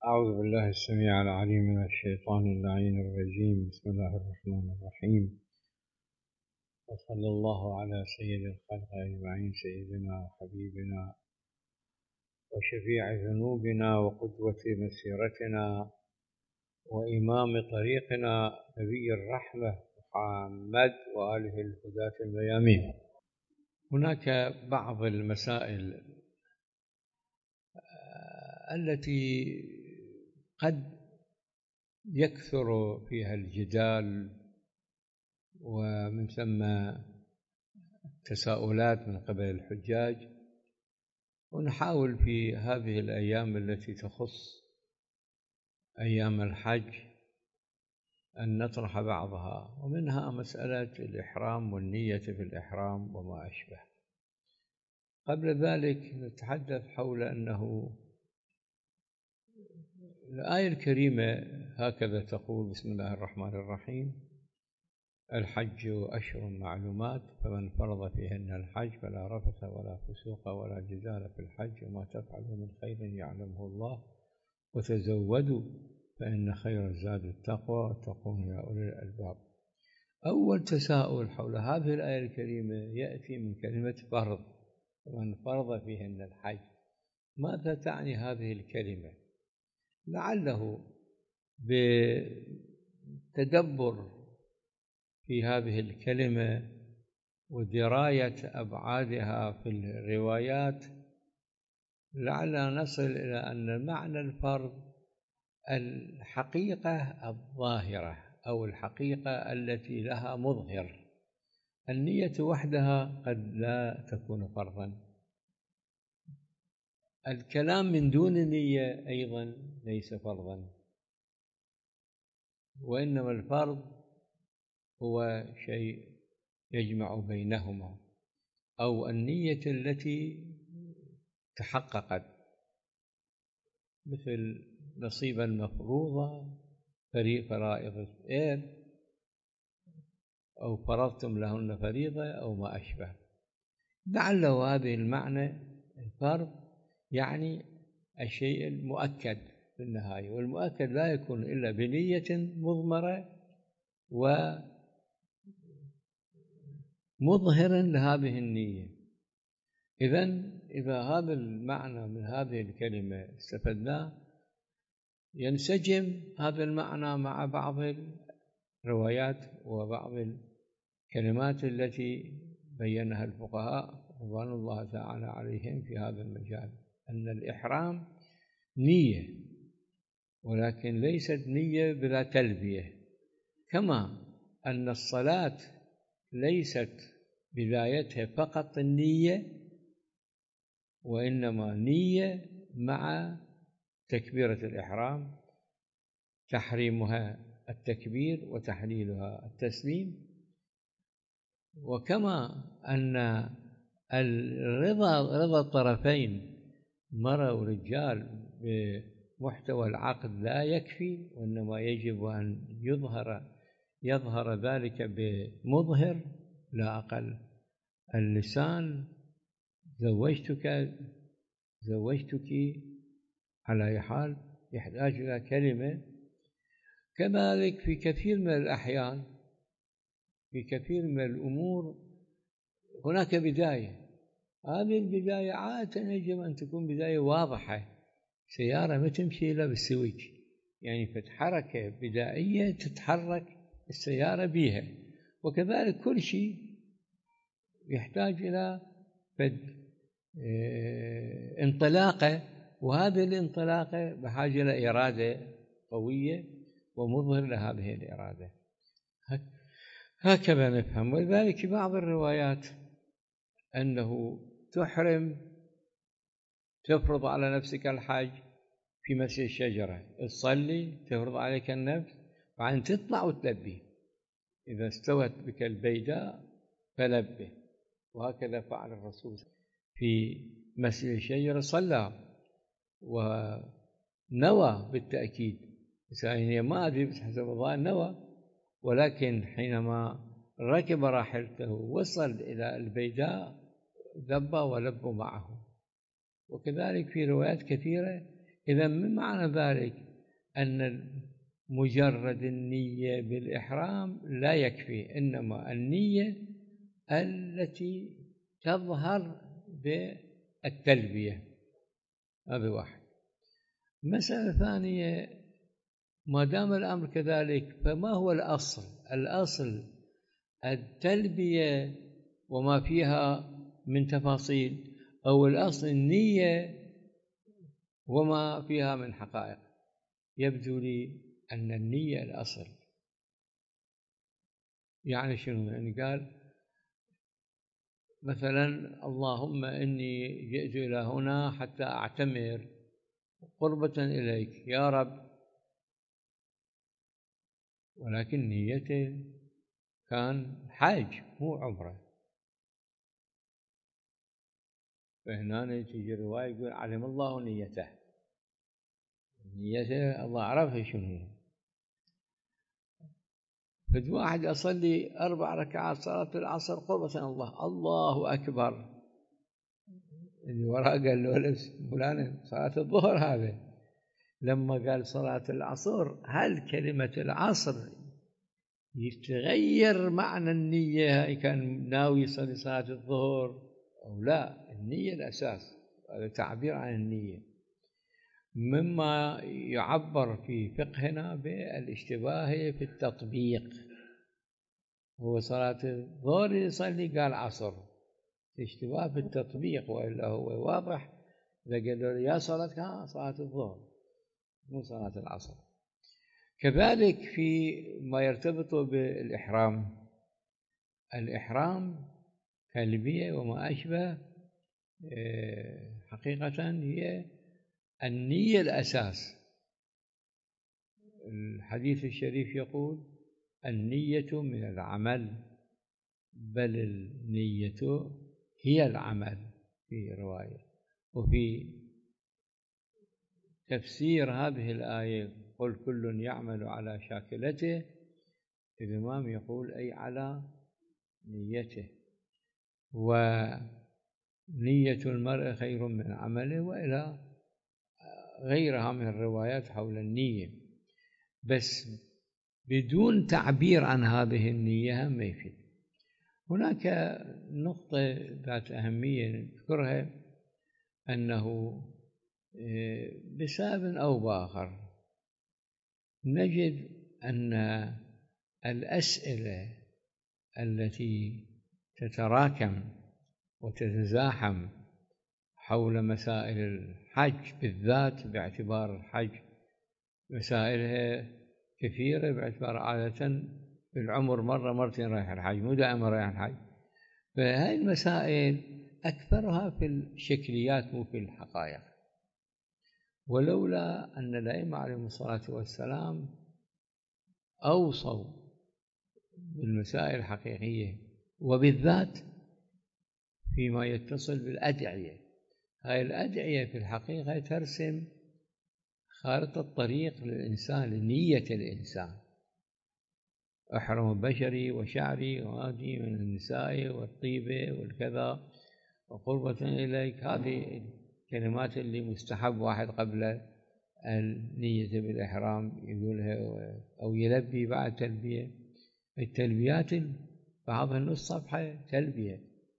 أعوذ بالله السميع العليم من الشيطان اللعين الرجيم. بسم الله الرحمن الرحيم، وصلى الله على سيد الخلق أجمعين، سيدنا وحبيبنا وشفيع ذنوبنا وقدوة مسيرتنا وإمام طريقنا نبي الرحمة محمد وآله الهداة الميامين. هناك بعض المسائل التي قد يكثر فيها الجدال ومن ثم تساؤلات من قبل الحجاج، ونحاول في هذه الأيام التي تخص أيام الحج أن نطرح بعضها، ومنها مسألة الإحرام والنية في الإحرام وما أشبه. قبل ذلك نتحدث حول أنه الآية الكريمة هكذا تقول: بسم الله الرحمن الرحيم، الحج أشهر معلومات، فمن فرض فيهن الحج فلا رفث ولا فسوق ولا جدال في الحج، وما تفعلوا من خير يعلمه الله، وتزودوا فإن خير الزاد التقوى، واتقون يا أولي الألباب. أول تساؤل حول هذه الآية الكريمة يأتي من كلمة فرض، فمن فرض فيهن الحج. ماذا تعني هذه الكلمة؟ لعله بتدبر في هذه الكلمة ودراية أبعادها في الروايات لعلنا نصل إلى أن معنى الفرض الحقيقة الظاهرة أو الحقيقة التي لها مظهر. النية وحدها قد لا تكون فرضا، الكلام من دون نية أيضا ليس فرضا، وإنما الفرض هو شيء يجمع بينهما، أو النية التي تحققت، مثل نصيبا مفروضا، فرائض الإرث، أو فرضتم لهن فريضة أو ما أشبه. لعله هذه المعنى الفرض يعني الشيء المؤكد في النهاية، والمؤكد لا يكون إلا بنية مضمرة ومظهرا لهذه النية. إذا هذا المعنى من هذه الكلمة استفدناه، ينسجم هذا المعنى مع بعض الروايات وبعض الكلمات التي بينها الفقهاء رضوان الله تعالى عليهم في هذا المجال، أن الإحرام نية، ولكن ليست نية بلا تلبية، كما أن الصلاة ليست بدايتها فقط النية، وإنما نية مع تكبيرة الإحرام، تحريمها التكبير وتحليلها التسليم. وكما أن رضا الطرفين مرأة ورجال بمحتوى العقد لا يكفي، وإنما يجب أن يظهر ذلك بمظهر لا أقل. اللسان زوجتك على أي حال يحتاج إلى كلمة. كذلك في كثير من الأحيان، في كثير من الأمور هناك بداية، هذه البداية عادة يجب أن تكون بداية واضحة. سيارة ما تمشي إلا بالسويج، يعني حركة بدائية تتحرك السيارة بها، وكذلك كل شيء يحتاج إلى انطلاقة، وهذه الانطلاقة بحاجة إلى إرادة قوية ومظهر لهذه الإرادة. هكذا نفهم. ولذلك في بعض الروايات أنه تفرض على نفسك الحج في مسجد الشجرة، تصلي تفرض عليك النفس، وبعدين تطلع وتلبي، إذا استوت بك البيداء فلبه. وهكذا فعل الرسول في مسجد الشجرة، صلى ونوى بالتأكيد، يعني ما أدري بس حسب الظاهر نوى، ولكن حينما ركب راحلته وصل إلى البيداء ذب ولبوا معه. وكذلك في روايات كثيرة إذا من معنى ذلك أن مجرد النية بالإحرام لا يكفي، إنما النية التي تظهر بالتلبية. هذا واحد. مسألة ثانية، ما دام الأمر كذلك فما هو الأصل؟ الأصل التلبية وما فيها من تفاصيل، أو الأصل النية وما فيها من حقائق؟ يبدو لي أن النية الأصل. يعني شنو؟ يعني قال مثلا اللهم إني جئت إلى هنا حتى أعتمر قربة إليك يا رب، ولكن نيته كان حج مو عمرة. فهنا تجي رواية يقول علم الله نيته، نيته الله عرفها شنو هي. فد واحد أصلي 4 ركعات صلاة العصر قربة الله، الله أكبر، اللي وراه قال له فلان صلاة الظهر هذا. لما قال صلاة العصر، هل كلمة العصر يتغير معنى النية كان ناوي يصلي صلاة الظهر أو لا؟ النية الأساس، هذا تعبير عن النية، مما يعبر في فقهنا بالاشتباه في التطبيق. هو صلاة الظهر يصلي قال عصر، اشتباه في التطبيق، وإلا هو واضح إذا قال له يا صلاتك صلاة الظهر مو صلاة العصر. كذلك في ما يرتبط بالإحرام، الإحرام تلبية وما أشبه، حقيقة هي النية الأساس. الحديث الشريف يقول النية من العمل، بل النية هي العمل في رواية. وفي تفسير هذه الآية قل كل يعمل على شاكلته، الإمام يقول أي على نيته، ونية المرء خير من عمله، وإلى غيرها من الروايات حول النية. بس بدون تعبير عن هذه النية ما يفيد. هناك نقطة ذات أهمية نذكرها، أنه بسبب أو بآخر نجد أن الأسئلة التي تتراكم وتتزاحم حول مسائل الحج بالذات، باعتبار الحج مسائلها كثيرة، باعتبار عادة بالعمر مرة مرتين رايح الحج، مو دائما رايح الحج. فهذه المسائل أكثرها في الشكليات مو في الحقائق. ولولا أن الأئمة عليهم الصلاة والسلام أوصوا بالمسائل الحقيقية، وبالذات فيما يتصل بالأدعية. هاي الأدعية في الحقيقة ترسم خارطة الطريق للإنسان، لنية الإنسان. أحرم بشري وشعري وهذه من النساء والطيبة والكذا وقربة إليك، هذه الكلمات اللي مستحب واحد قبل النية بالإحرام يقولها أو يلبي بعد تلبية. التلبيات بعضها نص صفحة تلبية.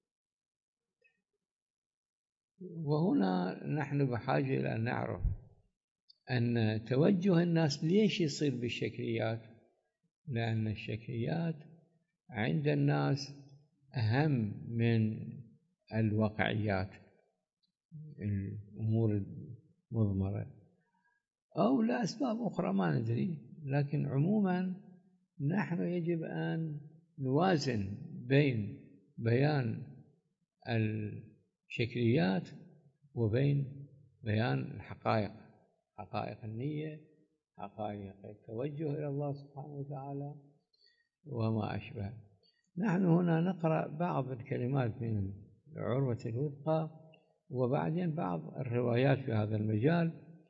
وهنا نحن بحاجة إلى أن نعرف أن توجه الناس ليش يصير بالشكليات، لأن الشكليات عند الناس أهم من الواقعيات، الأمور المضمرة، أو لأسباب أخرى ما ندري. لكن عموما نحن يجب أن نوازن بين بيان الشكليات وبين بيان الحقائق، حقائق النية، حقائق التوجه إلى الله سبحانه وتعالى وما أشبه. نحن هنا نقرأ بعض الكلمات من العروة الوثقى، وبعدين بعض الروايات في هذا المجال.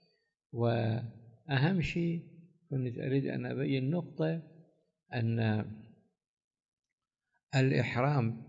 وأهم شيء كنت أريد أن أبين نقطة، أن الإحرام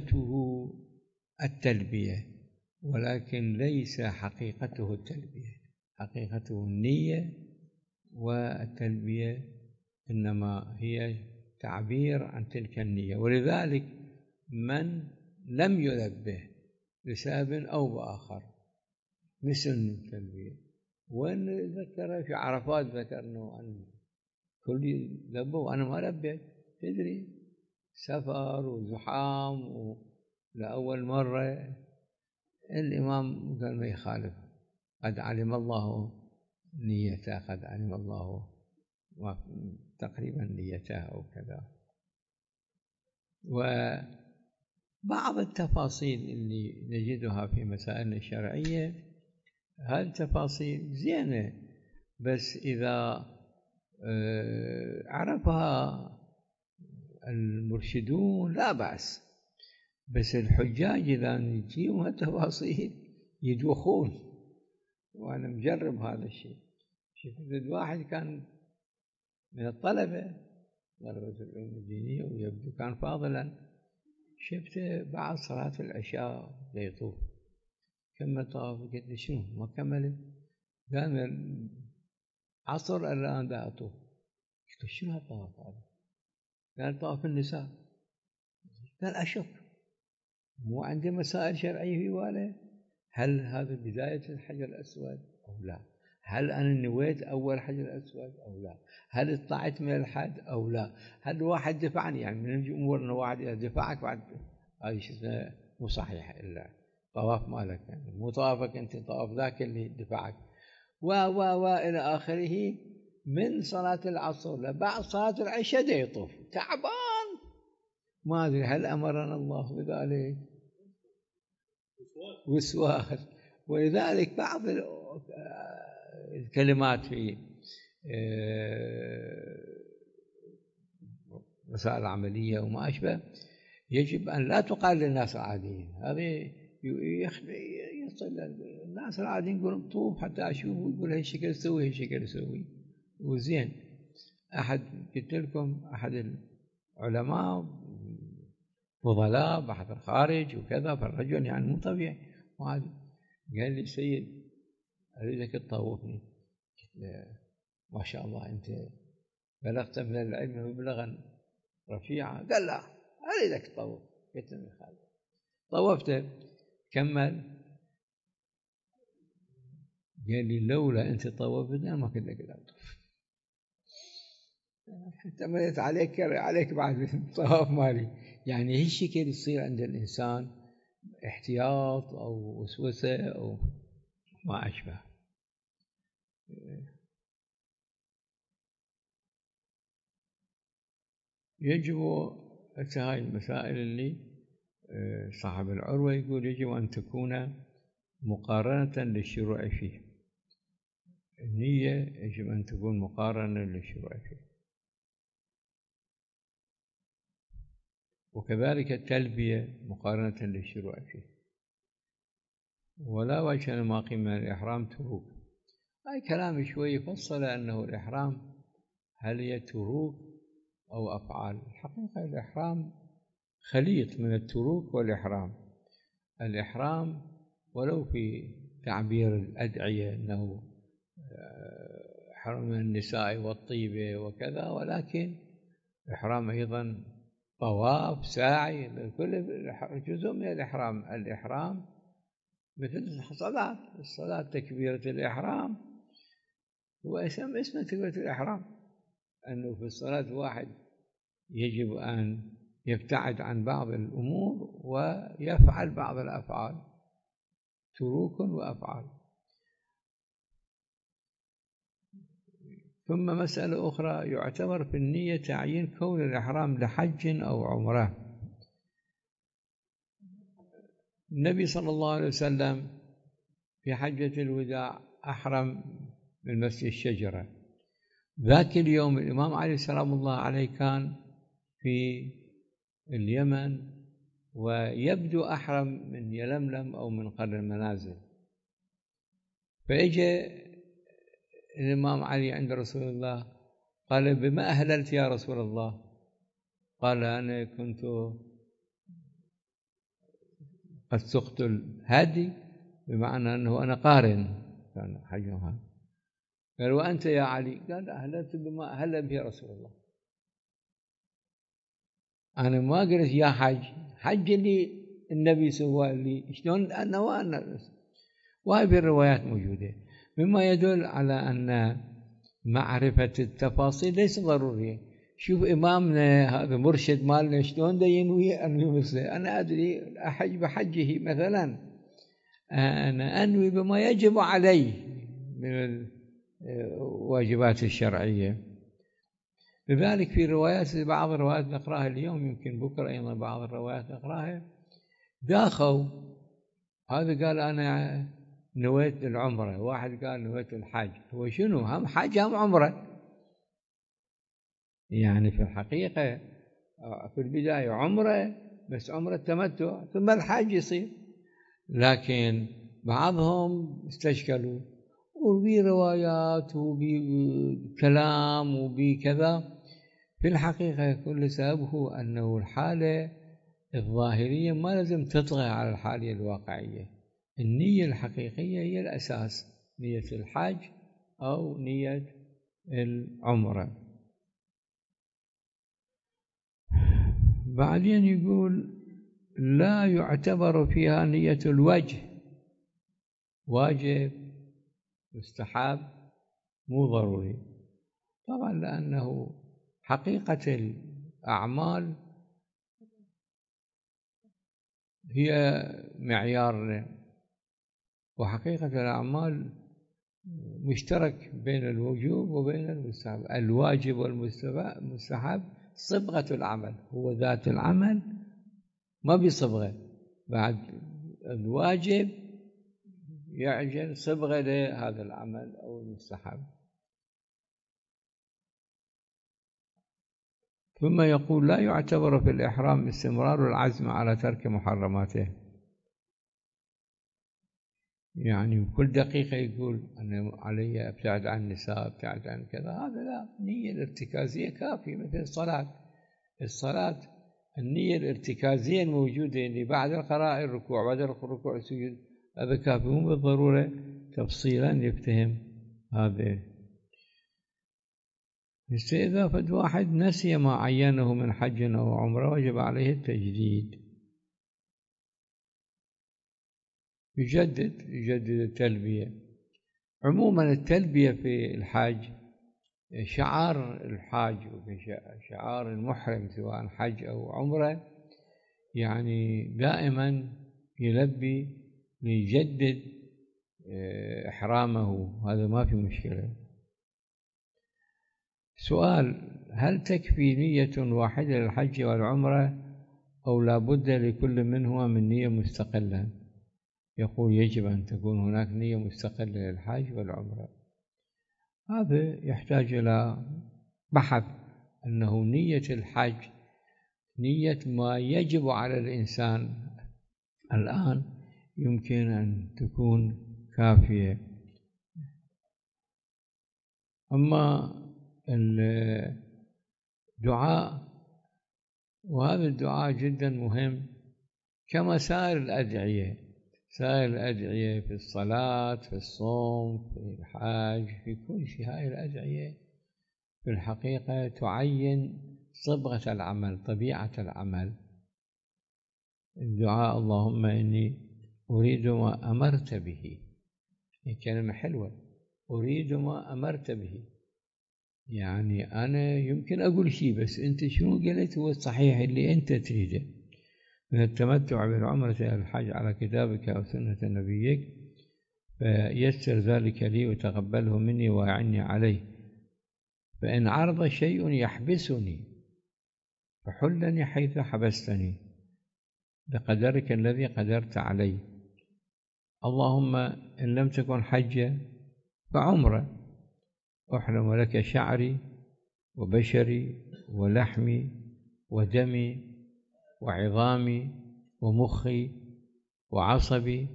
بدايته التلبية، ولكن ليس حقيقته التلبية. حقيقته النية، والتلبية إنما هي تعبير عن تلك النية. ولذلك من لم يلبه لسبب أو بآخر مثل التلبية، وإن ذكر في عرفات ذكر أنه كل لبوا وأنا ما لبيت، تدري سفر وزحام لأول مرة الإمام قال ما يخالف، قد علم الله نيته، قد علم الله تقريبا نيته أو كذا. وبعض التفاصيل اللي نجدها في مسائلنا الشرعية هذه التفاصيل زينة، بس إذا عرفها المرشدون لا بأس، بس الحجاج إذا نجيهم التفاصيل يدوخون، وأنا مجرب هذا الشيء. شفت واحد كان من طلبة العلوم الدينية ويبدو كان فاضلا، شفته بعد صلاة العشاء يطوف، كمل طواف، قلت له شنو ما كمل؟ قال من عصر الآن دا أطوف. قلت له شنو هالطواف هذا؟ قال طواف النساء. قال أشوف مو عندي مسائل شرعية في باله، هل هذا بداية الحجر الأسود أو لا؟ هل أنا نويت أول حجر أسود أو لا؟ هل طلعت من الحد أو لا؟ هل واحد دفعني؟ يعني من الأمور أن واحد يدفعك بعد هذه شو اسمه مو صحيح، إلا طواف مالك يعني مو طوافك أنت، طواف ذاك اللي دفعك إلى آخره. من صلاة العصر لبعد صلاة العشاء يطوف تعبان، ما أدري هل أمرنا الله بذلك؟ وسواس. ولذلك بعض الكلمات في مسائل العملية وما أشبه يجب أن لا تقال للناس العاديين، هذه يصل الناس العاديين يقولون طوف حتى أشوف، ويقول هالشكل سوي هالشكل سوي وزين. قلت لكم أحد العلماء فضلاء بحث الخارج وكذا، فالرجل يعني مو طبيعي، قال لي سيد أريدك تطوفني. قلت له ما شاء الله أنت بلغت من العلم مبلغا رفيعا. قال لا أريدك تطوف. قلت له خالد طوفته كمل. قال لي لولا أنت طوفتنا ما كنت أقدر أطوف، اعتمدت عليك بعد الطواف مالي. يعني هالشكل يصير عند الإنسان احتياط أو وسوسة أو ما أشبه. يجب هاي المسائل اللي صاحب العروة يقول يجب أن تكون مقارنة للشروع فيه، النية يجب أن تكون مقارنة للشروع فيه، وكذلك التلبية مقارنة للشروع فيه. ولا وجه ما قيل من الإحرام تروك. هاي كلام شوي فصل أنه الإحرام هل هي تروك أو أفعال. الحقيقة الإحرام خليط من التروك والإحرام. الإحرام ولو في تعبير الأدعية أنه حرم النساء والطيبة وكذا، ولكن الإحرام أيضا طواف ساعي، كل جزء من الإحرام. الإحرام مثل الصلاة تكبيرة الإحرام هو اسمه تكبيرة الإحرام، أنه في الصلاة واحد يجب أن يبتعد عن بعض الأمور ويفعل بعض الأفعال، تروك وأفعال. ثم مسألة أخرى، يعتبر في النية تعيين كون الإحرام لحج أو عمرة. النبي صلى الله عليه وسلم في حجة الوداع أحرم من مسجد الشجرة. ذاك اليوم الإمام علي سلام الله عليه كان في اليمن، ويبدو أحرم من يلملم أو من قرن المنازل. فإجى الإمام علي عند رسول الله قال بما أهللت يا رسول الله؟ قال أنا كنت قد سقت الهادي، بمعنى أنه أنا قارن كان حجمها. قال وأنت يا علي؟ قال أهلت بما أهل به رسول الله. أنا ما قلت يا حج، حج اللي النبي سوى لي، شلون أنا وأنا. وهذه الروايات موجودة، مما يدل على أن معرفة التفاصيل ليس ضرورية. شوف إمامنا هذا مرشد مالنا شلون دا ينوي مثله. أنا أدري أحج بحجه مثلا، أنا أنوي بما يجب علي من الواجبات الشرعية. لذلك في روايات، بعض الروايات نقراها اليوم، يمكن بكرة أيضا بعض الروايات نقراها، داخوا هذا قال أنا نويت العمرة، واحد قال نويت الحج. هو شنو؟ هم حج هم عمرة. يعني في الحقيقة في البداية عمرة، بس عمرة تمتع، ثم الحج يصير. لكن بعضهم استشكلوا، وبي روايات وبكلام وبكذا. في الحقيقة كل سببه أنه الحالة الظاهرية ما لازم تطغى على الحالة الواقعية. النية الحقيقية هي الأساس، نية الحج أو نية العمرة. بعدين يقول لا يعتبر فيها نية الوجه، واجب مستحب مو ضروري طبعا، لأنه حقيقة الأعمال هي معيارنا، وحقيقة الأعمال مشترك بين الوجوب وبين المستحب. الواجب والمستحب صبغة العمل، هو ذات العمل ما بصبغة. بعد الواجب يعجن صبغة لهذا العمل أو المستحب. ثم يقول لا يعتبر في الإحرام استمرار العزم على ترك محرماته. يعني كل دقيقة يقول أنا علي أبتعد عن النساء، أبتعد عن كذا، هذا لا. النية الارتكازية كافية. مثل الصلاة النية الارتكازية الموجودة اللي بعد القراءة الركوع، بعد الركوع السجود، هذا كافي، مو بالضرورة تفصيلا يفتهم هذا. إذا فد واحد نسي ما عينه من حج أو عمرة وجب عليه التجديد، يجدد التلبية. عموما التلبية في الحج شعار الحاج وشعار المحرم سواء حج أو عمرة، يعني دائما يلبي ليجدد إحرامه، هذا ما في مشكلة. سؤال: هل تكفي نية واحدة للحج والعمرة أو لا بد لكل منهما من نية مستقلة؟ يقول يجب أن تكون هناك نية مستقلة للحج والعمرة. هذا يحتاج إلى بحث، أنه نية الحج نية ما يجب على الإنسان الآن يمكن أن تكون كافية. أما الدعاء، وهذا الدعاء جدا مهم كما سائر الأدعية، سائر الأدعية في الصلاة، في الصوم، في الحج، في كل شيء. هاي الأدعية في الحقيقة تعين صبغة العمل، طبيعة العمل. الدعاء اللهم إني أريد ما أمرت به، كلمة حلوة، أريد ما أمرت به. يعني أنا يمكن أقول شيء، بس أنت شنو قلت هو الصحيح اللي أنت تريده، من التمتع بالعمرة إلى الحج على كتابك أو سنة نبيك، فيسر ذلك لي وتقبله مني وأعني عليه. فإن عرض شيء يحبسني فحلني حيث حبستني بقدرك الذي قدرت عليه. اللهم إن لم تكن حجة فعمرة، أحرم لك شعري وبشري ولحمي ودمي وعظامي ومخي وعصبي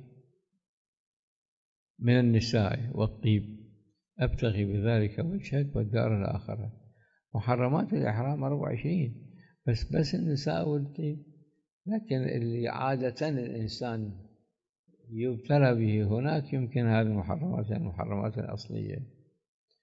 من النساء والطيب، أبتغي بذلك وجهك والدار الآخرة. محرمات الإحرام 24، بس النساء والطيب. لكن اللي عادة الإنسان يبتلى به هناك يمكن هذه المحرمات الأصلية.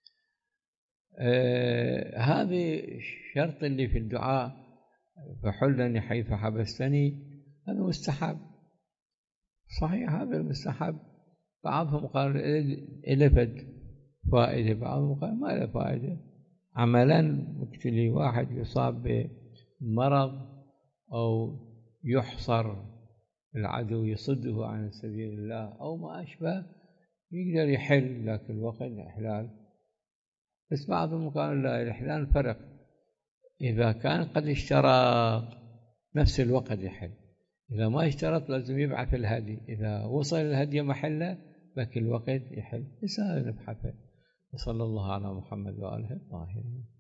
هذه الشرط اللي في الدعاء فحلني حيث حبستني، هذا مستحب صحيح، هذا المستحب. بعضهم قال إله فائدة، بعضهم قال ما له فائدة. عملا وقت اللي واحد يصاب بمرض أو يحصر العدو يصده عن سبيل الله أو ما أشبه يقدر يحل ذاك الوقت إحلال. بس بعضهم قال لا، الإحلال فرق، إذا كان قد اشترط نفس الوقت يحل، إذا ما اشترط لازم يبعث الهدي، إذا وصل الهدي محله ذاك الوقت يحل. بس هذا نبحثه. وصلى الله على محمد وآله الطاهرين.